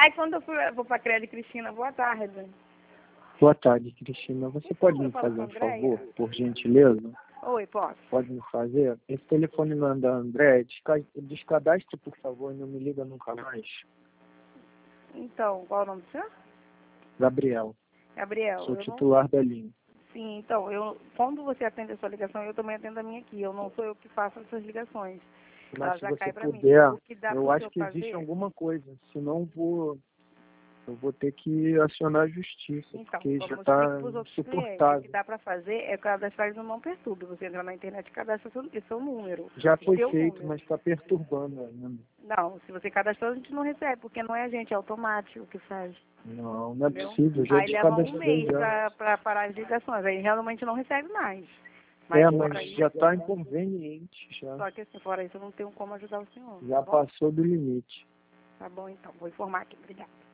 Aí quando vou para a Crédito Cristina, boa tarde. Boa tarde, Cristina. Você pode me fazer um favor, por gentileza? Oi, posso? Pode me fazer? Esse telefone não é da André. Descadastre, por favor, e não me liga nunca mais. Então, qual é o nome do senhor? Gabriel. Gabriel. Sou titular da linha. Sim, então, quando você atende a sua ligação, eu também atendo a minha aqui. Eu não sou eu que faço essas ligações. Mas Ela se já você cai para mim. puder, O que dá eu pro acho senhor que fazer... existe alguma coisa. Senão eu vou ter que acionar a justiça, Então, porque como já eu está explico para os outros clientes, o que insuportável. dá para fazer é cadastrar eles no Não Perturbe. Você entra na internet e cadastra seu número. Já foi Seu feito, número. mas está perturbando ainda. Não, se você cadastrou, a gente não recebe, porque não é a gente, é automático que faz. Não, não é Entendeu? possível. Já Aí leva um descadastrei mês já. para parar as ligações. Aí realmente não recebe mais. Mas Fora isso, já está inconveniente já. só que assim, fora isso, eu não tenho como ajudar o senhor. Já Tá bom? passou do limite. Tá bom, então. Vou informar aqui. Obrigada.